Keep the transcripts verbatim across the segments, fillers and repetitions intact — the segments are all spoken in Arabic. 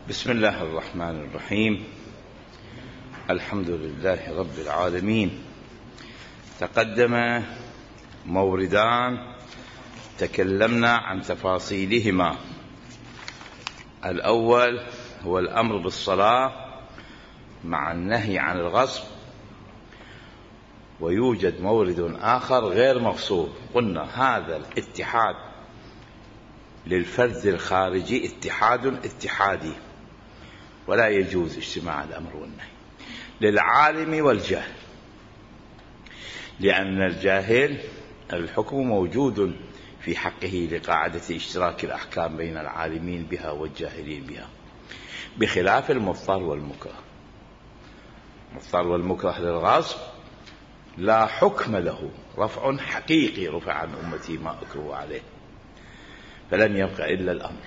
بسم الله الرحمن الرحيم. الحمد لله رب العالمين. تقدم موردان تكلمنا عن تفاصيلهما. الأول هو الأمر بالصلاة مع النهي عن الغصب، ويوجد مورد آخر غير مغصوب. قلنا هذا الاتحاد للفرد الخارجي اتحاد اتحادي، ولا يجوز اجتماع الأمر والنهي للعالم والجاهل، لأن الجاهل الحكم موجود في حقه لقاعدة اشتراك الأحكام بين العالمين بها والجاهلين بها، بخلاف المضطر والمكره. المضطر والمكره للغصب لا حكم له، رفع حقيقي رفع عن أمتي ما أكره عليه، فلم يبقى إلا الأمر.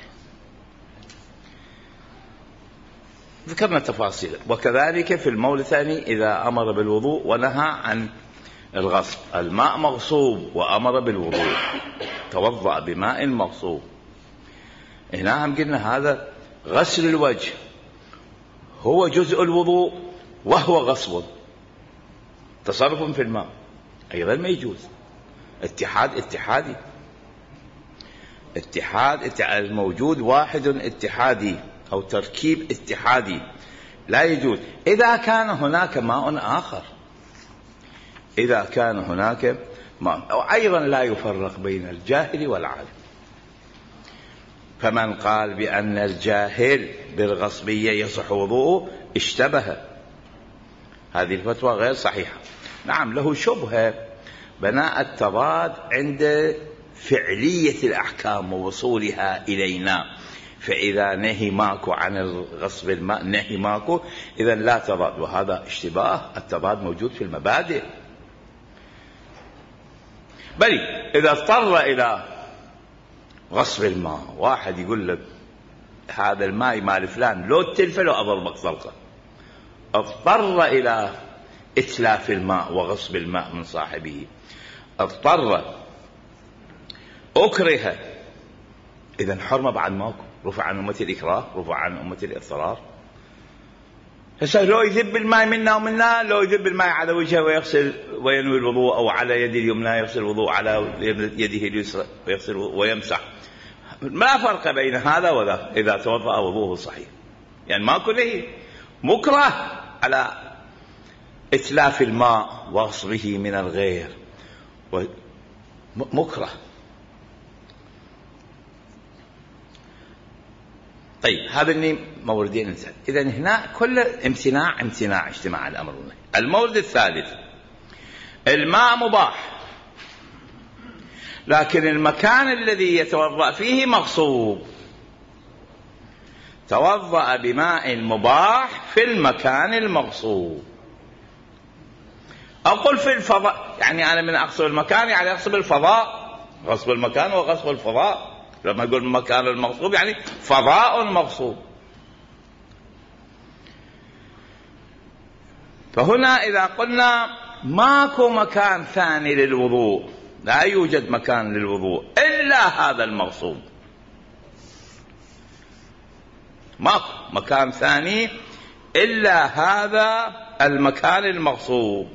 ذكرنا تفاصيل. وكذلك في المولد الثاني إذا أمر بالوضوء ونهى عن الغصب، الماء مغصوب وأمر بالوضوء، توضأ بماء مغصوب. هنا هم قلنا هذا غسل الوجه هو جزء الوضوء وهو غصب، تصرف في الماء أيضا ما يجوز. اتحاد اتحادي، اتحاد الموجود واحد اتحادي أو تركيب اتحادي لا يجوز إذا كان هناك ماء آخر. إذا كان هناك ماء، أو أيضا لا يفرق بين الجاهل والعالم. فمن قال بأن الجاهل بالغصبية يصح وضوءه اشتبه، هذه الفتوى غير صحيحة. نعم له شبهة بناء التضاد عند فعلية الأحكام ووصولها إلينا، فإذا نهي ماكو عن الغصب الماء نهي ماكو، إذا لا تضاد، وهذا اشتباه. التضاد موجود في المبادئ، بل إذا اضطر إلى غصب الماء، واحد يقول لك هذا الماء مال فلان لو التلفة لو أضربك طلقة، اضطر إلى إتلاف الماء وغصب الماء من صاحبه، اضطر أكره، إذن حرمة بعد ماكو، رفع عن أمة الإكراه، رفع عن أمة الإضطرار. هسه لو يذب الماء منا ومنا، لو يذب الماء على وجهه ويغسل وينوي الوضوء، أو على يد اليمنى يغسل الوضوء، على يده اليسرى ويغسل ويمسح، ما فرق بين هذا وذا إذا توضأ وضوءه صحيح. يعني ما كله مكره على إتلاف الماء وغصبه من الغير، مكره. طيب هذا اللي موردين انسان. إذن هنا كل امتناع امتناع اجتماع الأمر والنهي. المورد الثالث الماء مباح، لكن المكان الذي يتوضأ فيه مغصوب. توضأ بماء مباح في المكان المغصوب. أقول في الفضاء، يعني أنا من أغصب المكان يعني أغصب الفضاء، غصب المكان وغصب الفضاء. لما يقول المكان المغصوب يعني فضاء مغصوب. فهنا إذا قلنا ماكو مكان ثاني للوضوء، لا يوجد مكان للوضوء إلا هذا المغصوب، ماكو مكان ثاني إلا هذا المكان المغصوب.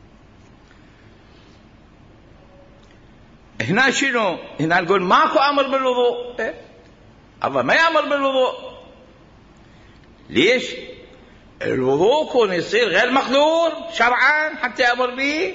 هنا شنو؟ هنا نقول ماكو أمر بالوضوء. إيه؟ الله ما يأمر بالوضوء. ليش؟ الوضوء كون يصير غير مقدور شرعا حتى يأمر به.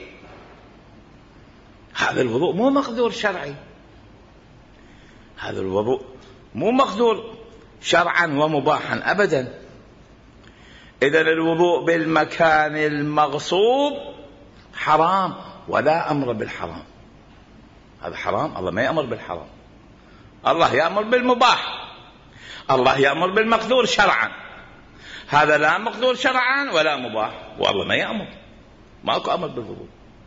هذا الوضوء مو مقدور شرعي، هذا الوضوء مو مقدور شرعا ومباحا أبدا. إذن الوضوء بالمكان المغصوب حرام، ولا أمر بالحرام. هذا حرام، الله ما يأمر بالحرام، الله يأمر بالمباح، الله يأمر بالمقدور شرعا. هذا لا مقدور شرعا ولا مباح، والله ما يأمر، ماكو أمر بالوضوء.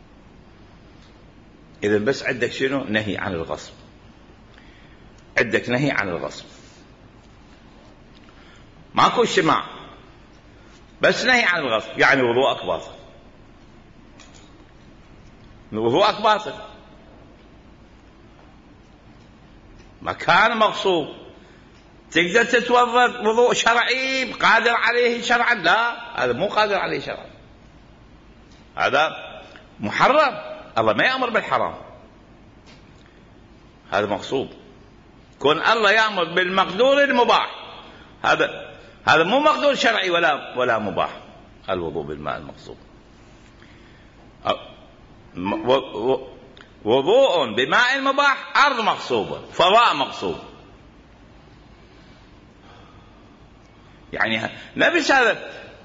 إذن بس عندك شنو؟ نهي عن الغصب، عندك نهي عن الغصب، ماكو اجتماع، بس نهي عن الغصب، يعني وضوءك باطل، وضوءك باطل. مكان مغصوب تقدر تتوضأ وضوء شرعي قادر عليه شرعا؟ لا، هذا مو قادر عليه شرعا، هذا محرم. الله ما يأمر بالحرام، هذا مقصود. كون الله يأمر بالمقدور المباح، هذا هذا مو مقدور شرعي ولا ولا مباح. الوضوء بالماء المقصود، وضوء بماء مباح، أرض مغصوبة، فضاء مغصوب. يعني نفس هذا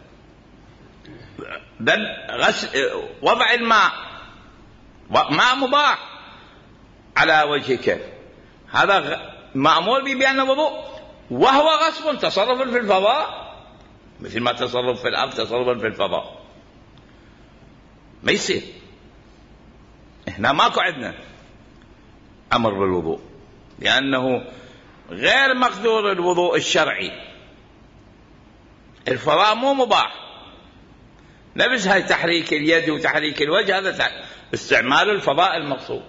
وضع الماء، ماء مباح على وجهك، هذا مأمور به بأنه وضوء، وهو غصب تصرف في الفضاء، مثل ما تصرف في الأرض تصرف في الفضاء. ما يصير. هنا ماكو عندنا أمر بالوضوء، لأنه غير مقدور الوضوء الشرعي. الفضاء مو مباح، نفس هاي تحريك اليد وتحريك الوجه، هذا استعمال الفضاء المقصود.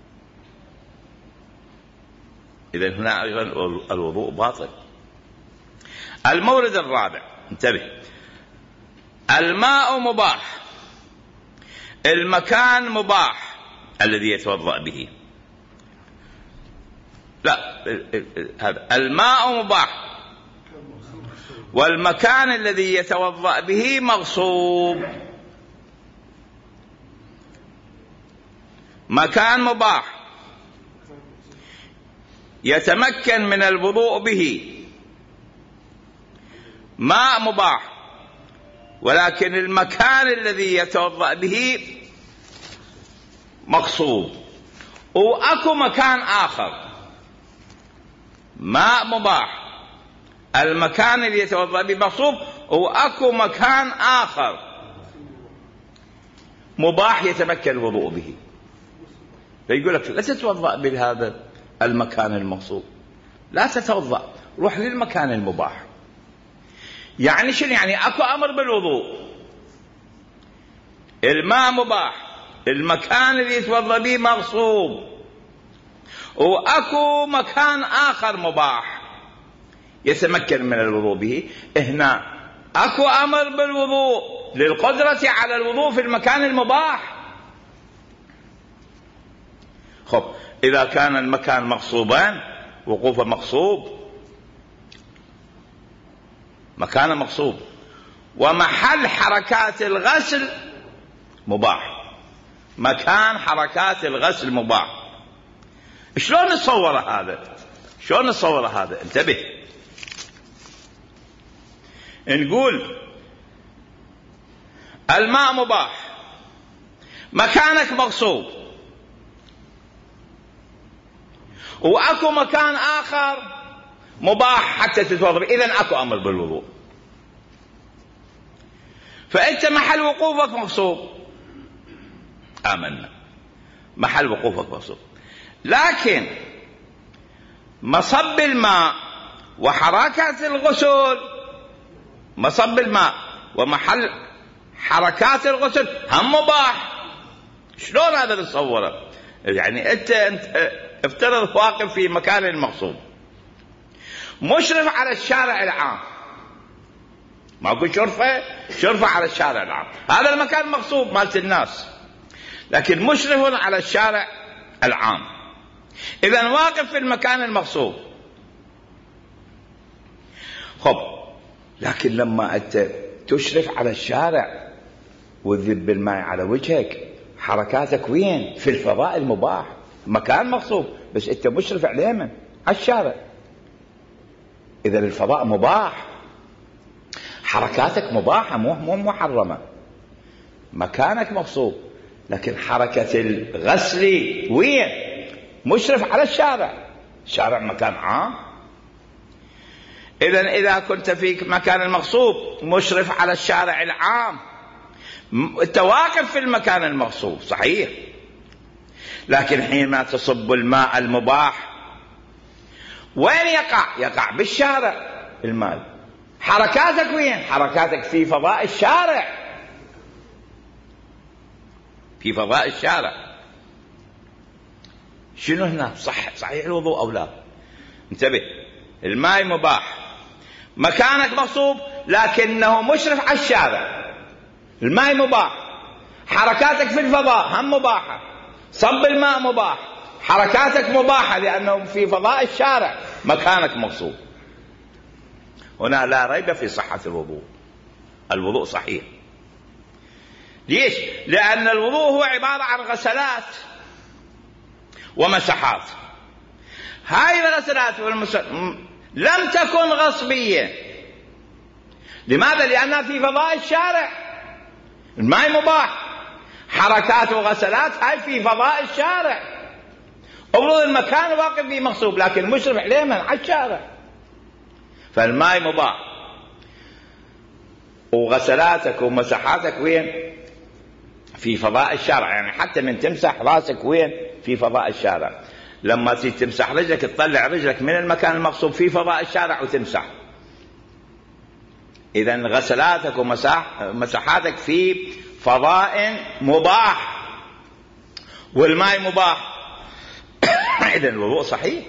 إذن هنا أيضا الوضوء باطل. المورد الرابع، انتبه، الماء مباح، المكان مباح الذي يتوضأ به. لا، هذا الماء مباح والمكان الذي يتوضأ به مغصوب. مكان مباح يتمكن من الوضوء به، ماء مباح ولكن المكان الذي يتوضأ به مغصوب. وأكو مكان آخر، ماء مباح المكان اللي يتوضأ به مغصوب، وأكو مكان آخر مباح يتمكن الوضوء به. فيقول لك لا تتوضأ بهذا المكان المغصوب، لا تتوضأ، روح للمكان المباح. يعني شنو؟ يعني أكو أمر بالوضوء، الماء مباح، المكان اللي يتوضأ به مغصوب، وأكو مكان آخر مباح يتمكن من الوضوء به. هنا أكو أمر بالوضوء للقدرة على الوضوء في المكان المباح. خب، إذا كان المكان مغصوبان، وقوفه مغصوب، مكانه مغصوب، ومحل حركات الغسل مباح، مكان حركات الغسل مباح. شلون نصور هذا؟ شلون نصور هذا؟ انتبه، نقول الماء مباح، مكانك مغصوب، وأكو مكان آخر مباح حتى تتوضأ، إذن أكو أمر بالوضوء. فأنت محل وقوفك مغصوب، آمنا، محل وقوفك مغصوب، لكن مصب الماء وحركات الغسل، مصب الماء ومحل حركات الغسل هم مباح. شلون هذا نصوره؟ يعني أنت, انت افترض واقف في مكان المغصوب، مشرف على الشارع العام، ما أقول شرفة شرفة على الشارع العام، هذا المكان مغصوب مالت الناس، لكن مشرف على الشارع العام. إذن واقف في المكان المغصوب. خب، لكن لما أنت تشرف على الشارع وتذب الماء على وجهك، حركاتك وين؟ في الفضاء المباح، مكان مغصوب، بس أنت مشرف عليه من؟ على الشارع. إذا الفضاء مباح، حركاتك مباحة، مو مو محرمة، مكانك مغصوب، لكن حركة الغسل وين؟ مشرف على الشارع، الشارع مكان عام. إذن إذا كنت في مكان المغصوب مشرف على الشارع العام، أنت واقف في المكان المغصوب صحيح، لكن حينما تصب الماء المباح وين يقع؟ يقع بالشارع الماء. حركاتك وين؟ حركاتك في فضاء الشارع، في فضاء الشارع. شنو هنا؟ صح صحيح الوضوء أو لا؟ انتبه، الماء مباح، مكانك مغصوب لكنه مشرف على الشارع. الماء مباح، حركاتك في الفضاء هم مباحة، صب الماء مباح، حركاتك مباحة لأنه في فضاء الشارع، مكانك مغصوب. هنا لا ريب في صحة الوضوء، الوضوء صحيح. ليش؟ لأن الوضوء هو عبارة عن غسلات ومسحات. هاي الغسلات والمسحات لم تكن غصبية. لماذا؟ لأنها في فضاء الشارع، الماء مباح، حركات وغسلات هاي في فضاء الشارع. أفرض المكان واقف فيه مغصوب لكن مشرف عليه من على الشارع، فالماء مباح. وغسلاتك ومسحاتك وين؟ في فضاء الشارع. يعني حتى من تمسح راسك وين؟ في فضاء الشارع. لما تمسح رجلك تطلع رجلك من المكان المغصوب في فضاء الشارع وتمسح. إذن غسلاتك ومسحاتك في فضاء مباح والماء مباح. إذن الوضوء صحيح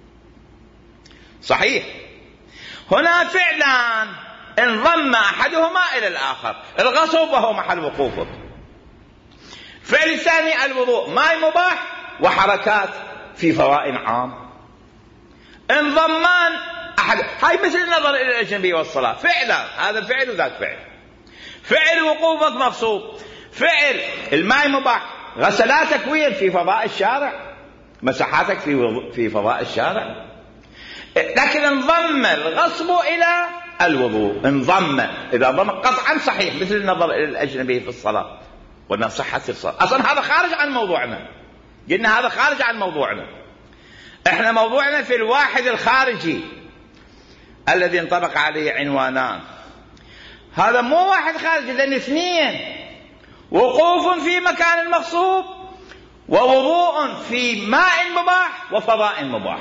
صحيح. هنا فعلا انضم أحدهما إلى الآخر، الغسل وهو محل وقوفه. فعل الثاني الوضوء، ماء مباح وحركات في فضاء عام، انضمان أحد. هاي مثل النظر إلى الأجنبي والصلاة، فعلا هذا فعل وذاك فعل. فعل وقوفك مغصوب، فعل الماء مباح، غسلاتك وين؟ في فضاء الشارع، مسحاتك في في فضاء الشارع. لكن انضم الغصب إلى الوضوء، انضم. إذا انضم قطعا صحيح، مثل النظر إلى الأجنبي في الصلاة وأن صحة الصلاة. أصلا هذا خارج عن موضوعنا، قلنا هذا خارج عن موضوعنا. احنا موضوعنا في الواحد الخارجي الذي انطبق عليه عنوانان. هذا مو واحد خارجي، لأن اثنين: وقوف في مكان مغصوب، ووضوء في ماء مباح وفضاء مباح.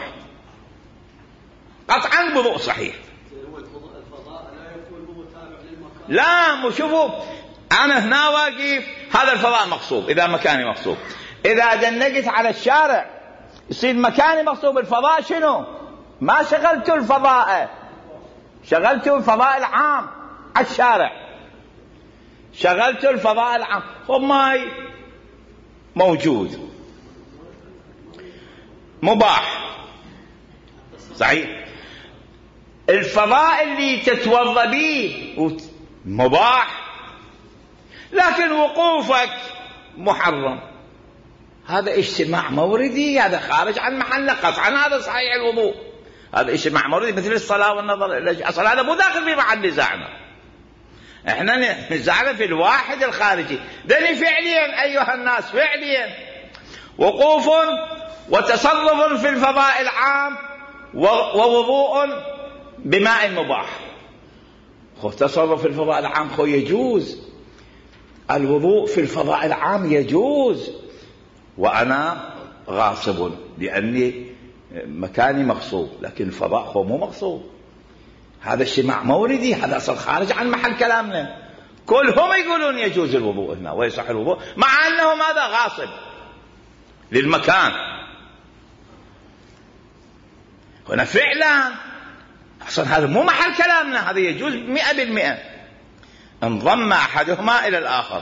قطعا الوضوء صحيح. الفضاء لا يكون تابع للمكان. لا، مو شوفوا، أنا هنا واقف، هذا الفضاء مغصوب، إذا مكاني مغصوب. إذا دنقت على الشارع يصير مكاني مغصوب. الفضاء شنو؟ ما شغلت الفضاء، شغلت الفضاء العام على الشارع، شغلت الفضاء العام. ماي موجود مباح صحيح. الفضاء اللي تتوضا به مباح، لكن وقوفك محرم. هذا اجتماع موردي، هذا خارج عن محله قطعا. هذا صحيح الوضوء، هذا اجتماع موردي مثل الصلاة والنظر إلى أصلا. هذا مو داخل في محل نزاعنا، احنا نزاعنا في الواحد الخارجي. دني فعليا أيها الناس، فعليا وقوف وتصرف في الفضاء العام ووضوء بماء مباح. خو تصرف في الفضاء العام خو يجوز، الوضوء في الفضاء العام يجوز، وأنا غاصب لأني مكاني مغصوب، لكن الفضاء هو مو مغصوب. هذا اجتماع موردي، هذا أصل خارج عن محل كلامنا. كلهم يقولون يجوز الوضوء هنا ويصح الوضوء، مع أنه ماذا؟ غاصب للمكان. هنا فعلا أصلا هذا مو محل كلامنا، هذا يجوز مئة بالمئة. انضم أحدهما إلى الآخر.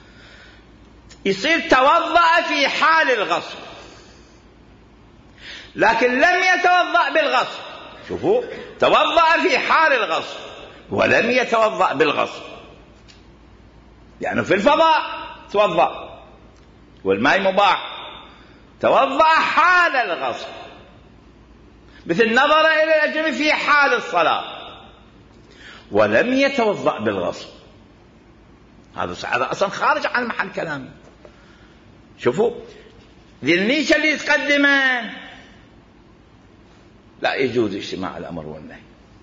يصير توضأ في حال الغسل لكن لم يتوضأ بالغسل. شوفوا، توضأ في حال الغسل ولم يتوضأ بالغسل، يعني في الفضاء توضأ والماء مباح، توضأ حال الغسل، مثل نظر إلى الأجنبي في حال الصلاة ولم يتوضأ بالغسل. هذا هذا أصلا خارج عن محل كلامي. شوفوا ذي النيشة اللي يتقدمان لا يجوز اجتماع الأمر والنهي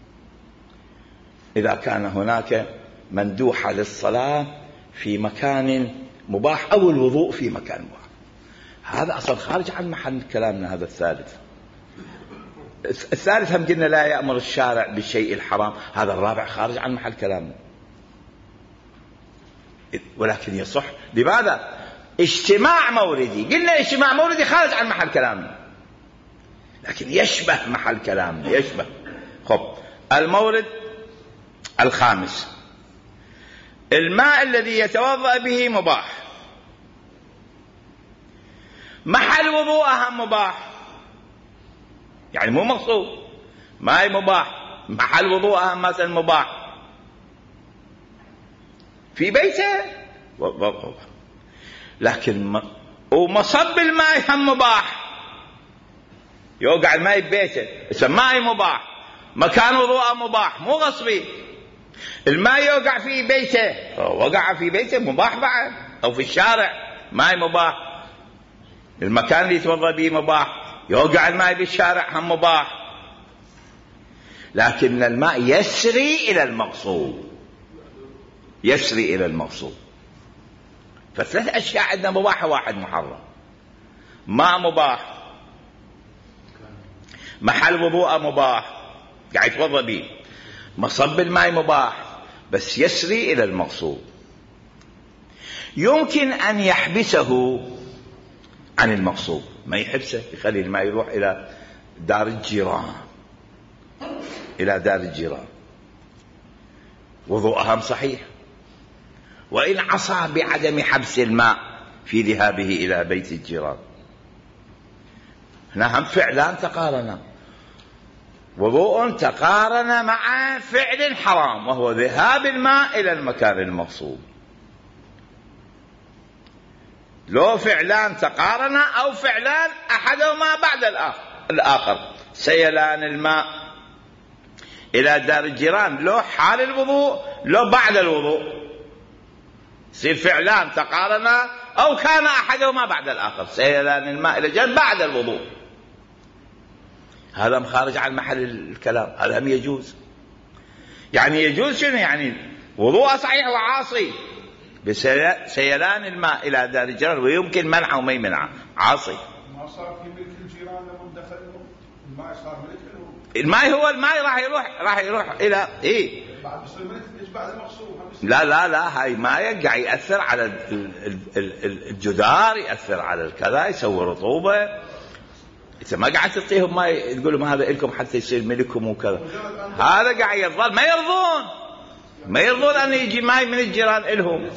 إذا كان هناك مندوحة للصلاة في مكان مباح أو الوضوء في مكان مباح. هذا أصلا خارج عن محل كلامنا. هذا الثالث. الثالث هم قلنا لا يأمر الشارع بالشيء الحرام. هذا الرابع خارج عن محل كلامنا، ولكن يصح. لماذا؟ اجتماع موردي. قلنا اجتماع موردي خارج عن محل كلامنا، لكن يشبه محل كلامنا، يشبه. خب المورد الخامس، الماء الذي يتوضأ به مباح، محل وضوءه مباح، يعني مو مقصود، ماء مباح محل وضوءه مثلا مباح في بيته، لكن ومصب الماء هم مباح، يوقع الماء ببيته اسمه ماء مباح، مكان وضوءه مباح مو غصبي. الماء يوقع في بيته، وقع في بيته مباح بعد، او في الشارع ماء مباح، المكان اللي يتوضا به مباح، يوقع الماء بالشارع هم مباح، لكن الماء يسري الى المقصود، يسري الى المقصود. فثلاث اشياء عندنا مباحه واحد محرم، ماء مباح، محل وضوء مباح قاعد يتوضا به، مصب الماء مباح بس يسري الى المقصود. يمكن ان يحبسه عن المقصود، ما يحبسه، يخلي الماء يروح الى دار الجيران، الى دار الجيران، وضوءهم صحيح، وان عصى بعدم حبس الماء في ذهابه الى بيت الجيران. هنا هم فعلان تقارنا، وضوء تقارن مع فعل حرام وهو ذهاب الماء إلى المكان المقصود. لو فعلان تقارن أو فعلان أحدهما بعد الآخر، سيلان الماء إلى دار الجيران لو حال الوضوء لو بعد الوضوء، يصير فعلان تقارن أو كان أحدهما بعد الآخر، سيلان الماء إلى الجيران بعد الوضوء، هذا مخارج عن محل الكلام، هذا هم يجوز. يعني يجوز شنو؟ يعني وضوء صحيح وعاصي بسيلان الماء إلى دار الجيران، ويمكن منعه وما يمنعه، عاصي. ما صار في ملك الجيران لما دخلوا الماء صار ملك لهم، الماء هو الماء راح يروح راح يروح إلى إيه بعد يصير ملك إيش بعد المقصود؟ لا لا لا، هاي ما يقع يأثر على الجدار، يأثر على الكذا، يسوي رطوبة. إذا ما قاعد تعطيهم ما تقولهم هذا لكم حتى يصير ملككم وكذا، هذا قاعد يظل ما يرضون، ما يرضون أن يجي ماء من الجيران إلهم.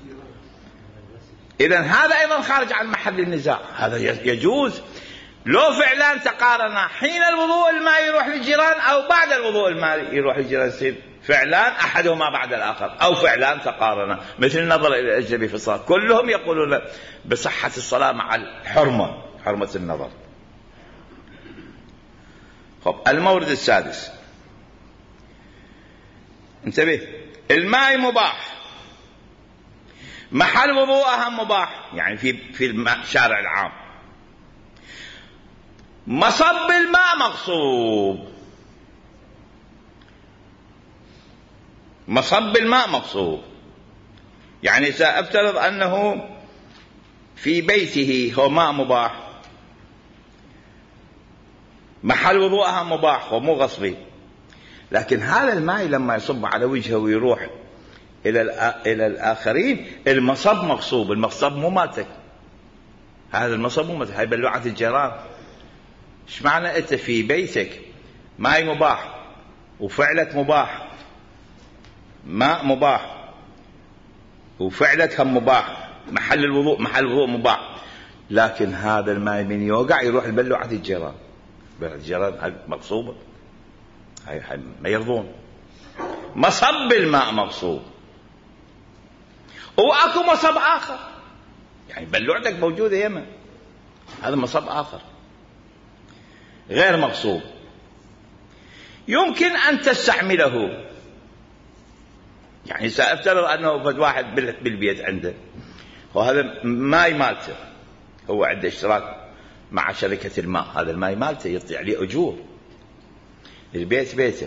إذن هذا أيضا خارج عن محل النزاع، هذا يجوز لو فعلان تقارنا، حين الوضوء الماء يروح للجيران أو بعد الوضوء الماء يروح للجيران، يصير فعلان أحدهما بعد الآخر، أو فعلان تقارنا، مثل النظر إلى الأجنبي في الصلاة، كلهم يقولون بصحة الصلاة مع الحرمة، حرمة النظر. خب المورد السادس، انتبه، الماء مباح، محل وضوءها مباح، يعني في في الشارع العام، مصب الماء مغصوب، مصب الماء مغصوب، يعني سأفترض أنه في بيته هو ماء مباح، محل وضوءها مباح ومو غصبي، لكن هذا الماء لما يصب على وجهه ويروح إلى إلى الآخرين المصب مغصوب، المصب مو مالتك، هذا المصب مو مالتك، هاي بلوعة الجيران. ايش معنى أنت في بيتك ماء مباح وفعلك مباح، ماء مباح وفعلك هم مباح، محل الوضوء محل الوضوء مباح، لكن هذا الماء من يوقع يروح لبلوعة الجيران، الجيران هاي مغصوبة، هاي ما يرضون، مصب الماء مغصوب. واكو مصب آخر، يعني بلوعتك موجودة يمه، هذا مصب آخر غير مغصوب، يمكن أن تستعمله. يعني سأفترض أنه فد واحد بالبيت عنده وهذا ماي مالته، هو عنده اشتراك مع شركة الماء، هذا الماء مالته يطلع عليه أجور، البيت بيته،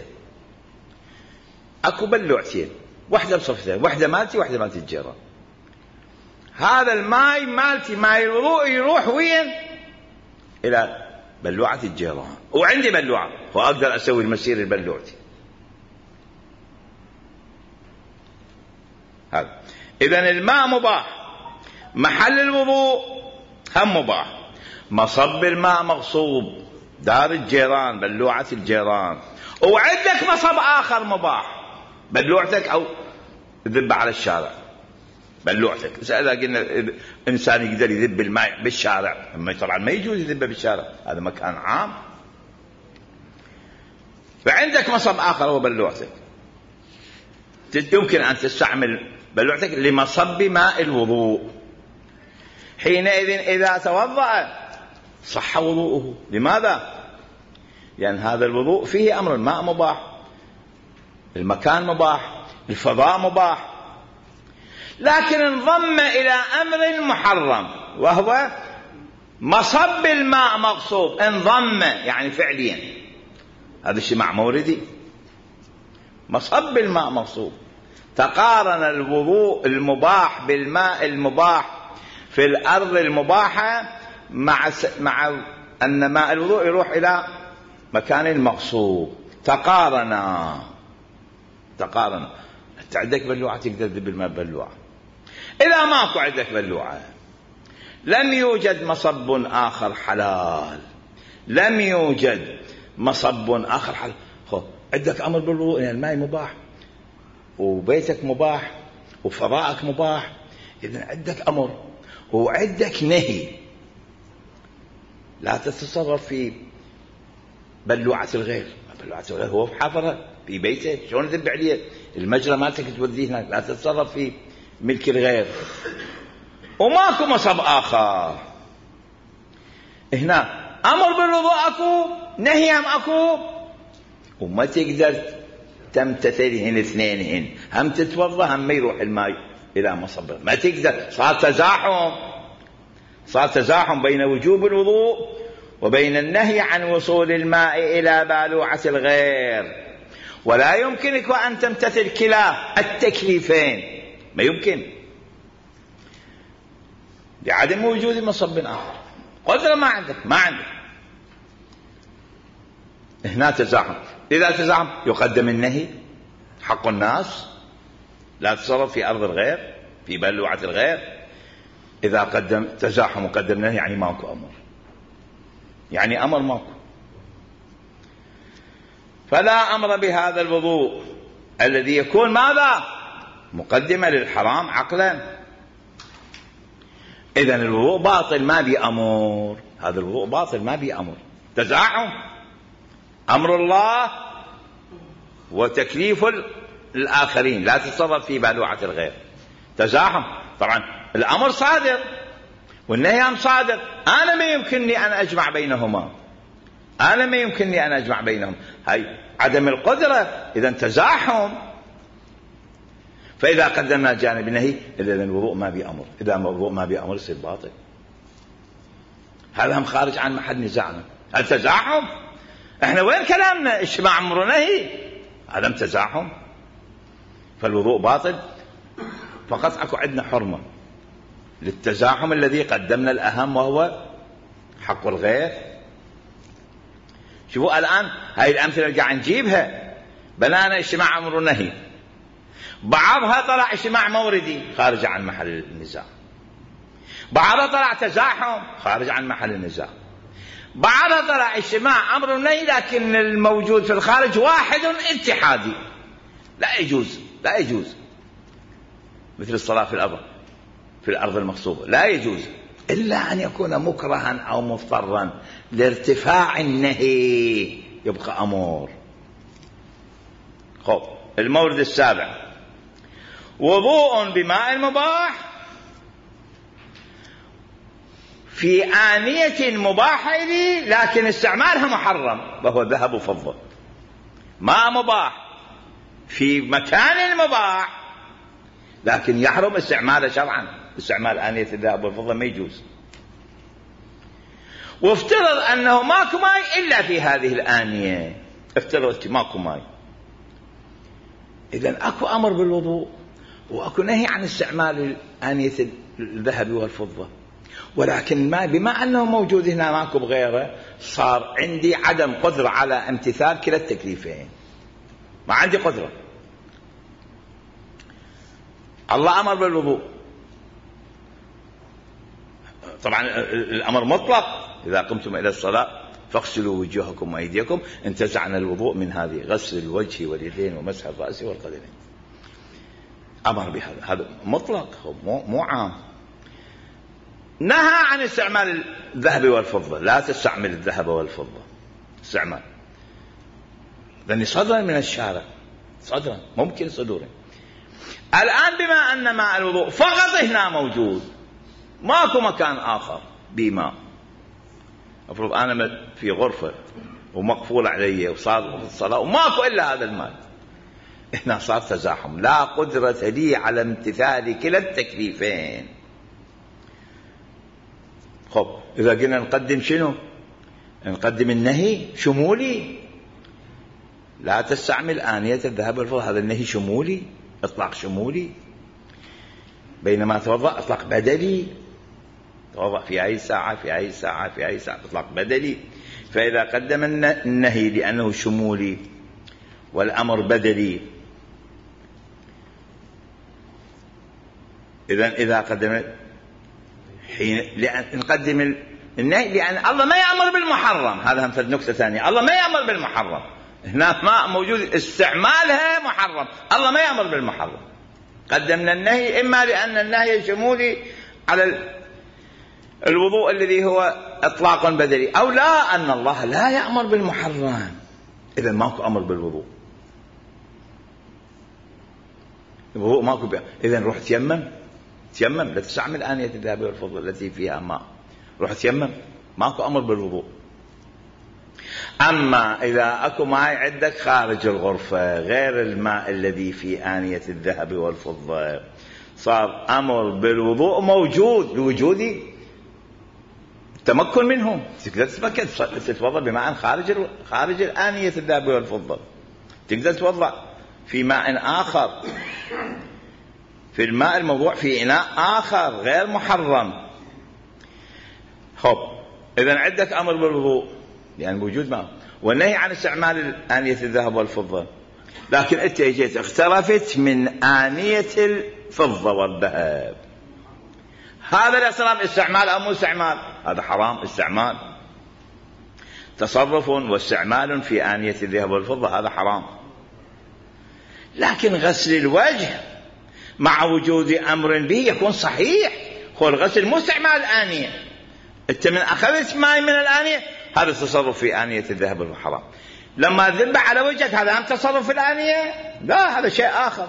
أكو بلوعتين، واحدة بصفتين، واحدة مالتي واحدة مالتي الجيران، هذا الماء مالتي ماء الوضوء يروح وين؟ إلى بلوعة الجيران، وعندي بلوعة وأقدر أسوي المسير البلوعتي هذا. إذن الماء مباح، محل الوضوء هم مباح، مصب الماء مغصوب، دار الجيران بلوعة الجيران، وعندك مصب آخر مباح، بلوعتك أو ذبة على الشارع، بلوعتك. بس إذا قلنا إنسان يقدر يذب الماء بالشارع، أما طبعا ما يجوز يذبه بالشارع، هذا مكان عام. فعندك مصب آخر هو بلوعتك، يمكن أن تستعمل بلوعتك لمصب ماء الوضوء. حينئذ إذا توضأ صح وضوءه. لماذا؟ لأن هذا الوضوء فيه أمر، الماء مباح، المكان مباح، الفضاء مباح، لكن انضم إلى أمر محرم وهو مصب الماء مغصوب. انضم يعني فعليا، هذا الشيء مع موردي، مصب الماء مغصوب. تقارن الوضوء المباح بالماء المباح في الأرض المباحة مع مع أن ماء الوضوء يروح إلى مكان المغصوب. تقارنا تقارنا أنت عندك بلوعة تقدر تذب الماء بلوعة. إذا ماكو عندك بلوعة، لم يوجد مصب آخر حلال، لم يوجد مصب آخر حلال. خو عندك أمر بالوضوء، يعني الماء مباح وبيتك مباح وفضاءك مباح، إذن عندك أمر وعندك نهي. لا تتصرف في بلوعة الغير. بلوعة الغير هو في حفرة في بيته، شلون تذب عليه؟ المجرى مالتك توديه هناك، لا تتصرف في ملك الغير. وماكو مصب آخر. هنا أمر بالوضوء أكو، نهي هم أكو، وما تقدر تمتثلهن اثنينهن، هم تتوضا هم ما يروح الماء إلى مصب، ما تقدر. صار تزاحم، صار تزاحم بين وجوب الوضوء وبين النهي عن وصول الماء إلى بالوعة الغير. ولا يمكنك أن تمتثل كلا التكليفين، ما يمكن لعدم وجود مصب آخر. قدرة ما عندك، ما عندك. هنا تزاحم. إذا تزاحم يقدم النهي، حق الناس، لا تصرف في أرض الغير في بلوعة الغير. إذا قدم تزاحم وقدم النهي يعني ماكو أمر، يعني أمر ماكو. فلا أمر بهذا الوضوء الذي يكون ماذا؟ مقدمة للحرام عقلا. إذن الوضوء باطل ما بأمر، هذا الوضوء باطل ما بأمر. تزاحم أمر الله وتكليف الآخرين، لا تتصرف في بلوعة الغير. تزاحم، طبعا الأمر صادر والنهي صادر، أنا ما يمكنني أن أجمع بينهما، أنا ما يمكنني أن أجمع بينهم، هاي عدم القدرة. إذن تزاحم. فإذا قدمنا جانب النهي إذن الوضوء ما بأمر، إذا الوضوء ما بأمر يصير باطل. هذا هم خارج عن محل نزاعنا. هل تزاحم؟ احنا وين كلامنا؟ اجتماع أمر نهي، هذا تزاحم. فالوضوء باطل، فقط اكو عندنا حرمة للتزاحم الذي قدمنا الأهم وهو حق الغير. شوفوا الآن هاي الأمثلة اللي قاعد نجيبها، بنانا اجتماع أمر نهي، بعضها طلع اجتماع موردي خارج عن محل النزاع، بعضها طلع تزاحم خارج عن محل النزاع، بعضها طلع اجتماع أمر نهي لكن الموجود في الخارج واحد اتحادي. لا يجوز، لا يجوز. مثل الصلاة في الأرض في الأرض المغصوبة لا يجوز إلا أن يكون مكرها أو مضطرا لارتفاع النهي، يبقى أمور. خب المورد السابع، وضوء بماء مباح في آنية مباحة لي لكن استعمالها محرم، وهو ذهب وفضة. ماء مباح في مكان مباح لكن يحرم استعماله شرعا، استعمال آنية الذهب والفضة ما يجوز. وافترض أنه ماكو ماء إلا في هذه الآنية، افترض ماكو ماء، إذن أكو أمر بالوضوء وأكو نهي عن استعمال آنية الذهب والفضة، ولكن ما بما أنه موجود هنا ماكو بغيره، صار عندي عدم قدرة على امتثال كلا التكليفين، ما عندي قدرة. الله أمر بالوضوء، طبعا الأمر مطلق، إذا قمتم إلى الصلاة فاغسلوا وجوهكم وأيديكم، انتزعنا الوضوء من هذه، غسل الوجه واليدين ومسح الرأس والقدمين. أمر بهذا، هذا مطلق مو, مو عام. نهى عن استعمال الذهب والفضة، لا تستعمل الذهب والفضة استعمال، لأن صدرا من الشارع، صدرا ممكن صدورا. الآن بما أن ماء الوضوء فقط هنا موجود، ماكو مكان آخر بماء، أفرض أنا في غرفة ومقفول علي وصار الصلاة وماكو إلا هذا الماء، هنا صار تزاحم، لا قدرة لي على امتثال كلا التكليفين. خب إذا قلنا نقدم شنو؟ نقدم النهي شمولي، لا تستعمل آنية الذهب والفضة، هذا النهي شمولي، إطلاق شمولي. بينما توضأ إطلاق بدلي، توضأ في أي ساعة في أي ساعة في أي ساعة، إطلاق بدلي. فإذا قدم النهي لأنه شمولي والأمر بدلي، إذن إذا قدم حين لأن نقدم النهي لأن الله ما يأمر بالمحرم، هذا هم نكتة ثانية، الله ما يأمر بالمحرم، هناك ما موجود استعمالها محرم، الله ما يأمر بالمحرم. قدمنا النهي إما لأن النهي شمولي على الوضوء الذي هو إطلاق بدلي، أو لا أن الله لا يأمر بالمحرم، إذا ماكو أمر بالوضوء، الوضوء ماكو بها. إذا روح تيمم، تيمم، لا تستعمل آنية الذهب والفضة التي فيها ماء، روح تيمم، ماكو أمر بالوضوء. أما إذا أكو ماء عندك خارج الغرفة غير الماء الذي في آنية الذهب والفضة، صار أمر بالوضوء موجود بوجود التمكن منه، تقدر تتمكن تتوضأ بماء خارج خارج آنية الذهب والفضة، تقدر تتوضأ في ماء آخر، في الماء الموضوع في إناء آخر غير محرم. خب إذا عندك أمر بالوضوء لأن وجود ماء، والنهي عن استعمال آنية الذهب والفضة، لكن أنت جيت اختلفت من آنية الفضة والذهب، هذا الاختلاف استعمال أو مو استعمال؟ هذا حرام استعمال، تصرف واستعمال في آنية الذهب والفضة، هذا حرام. لكن غسل الوجه مع وجود أمر به يكون صحيح، هو الغسل مو استعمال آنية، أنت من أخذت ماء من الآنية، هذا تصرف في آنية الذهب والحرام. لما ذب على وجهك هذا هم تصرف في الآنية؟ لا، هذا شيء آخر،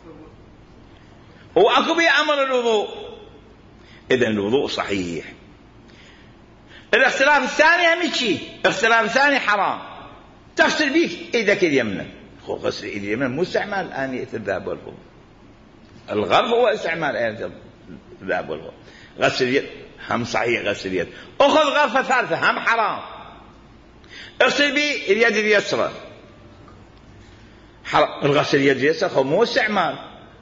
هو أكو به أمر الوضوء، إذن الوضوء صحيح. الاختلاف الثاني هم شيء، الاختلاف الثاني حرام، تغسل بيك إيدك اليمنى، هو غسل إيد اليمنى مو استعمال آنية الذهب والفضة، الغرف هو استعمال آنية الذهب والفضة. غسل اليد هم صحيح، غسل اليد، أخذ غرفة ثالثة هم حرام، اغسل بي اليد اليسرى، الغسل اليد اليسرى هو مو استعمال،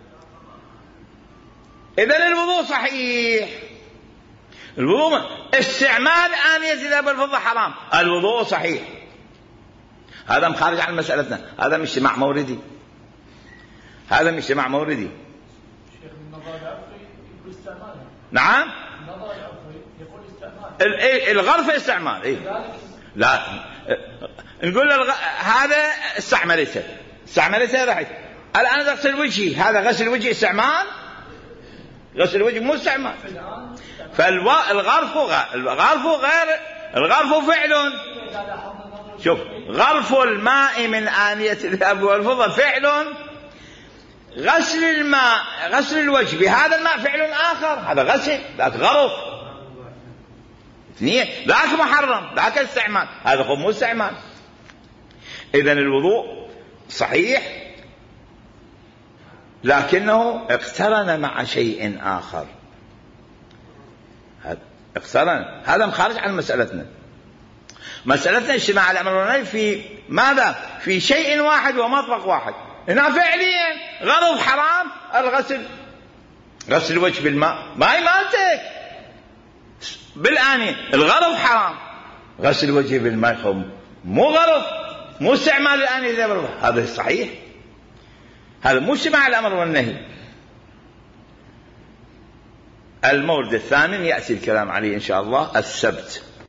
إذن الوضوء صحيح. الوضوء استعمال آنية الذهب والفضة حرام، الوضوء صحيح، هذا مخارج عن مسألتنا، هذا مش اجتماع موردي، هذا مش اجتماع موردي. نعم، الغرفة استعمال، إيه؟ لا نقول الغ... هذا استعملته استعملته راحت، الآن غسل وجهي، هذا غسل وجهي استعمال، غسل الوجه مو استعمال. فالغرف الغرف غير الغرف فعل، شوف غرف الماء من آنية الذهب والفضة فعل، غسل الماء غسل الوجه بهذا الماء فعل آخر، هذا غسل ذاك غرف اثنين، ذاك محرم ذاك استعمال، هذا هو مو استعمال. إذن الوضوء صحيح لكنه اقترن مع شيء آخر، اقترن، هذا مخارج عن مسألتنا. مسألتنا اجتماع الأمر والنهي في ماذا؟ في شيء واحد ومطبق واحد، هنا فعليا غرض حرام الغسل، غسل الوجه بالماء، ماي مالتك بالآنية، الغرض حرام، غسل الوجه بالماء مو غرض، مو استعمال الآنية، هذا صحيح، هذا مو اجتماع الأمر والنهي. المورد الثامن يأتي الكلام عليه إن شاء الله السبت.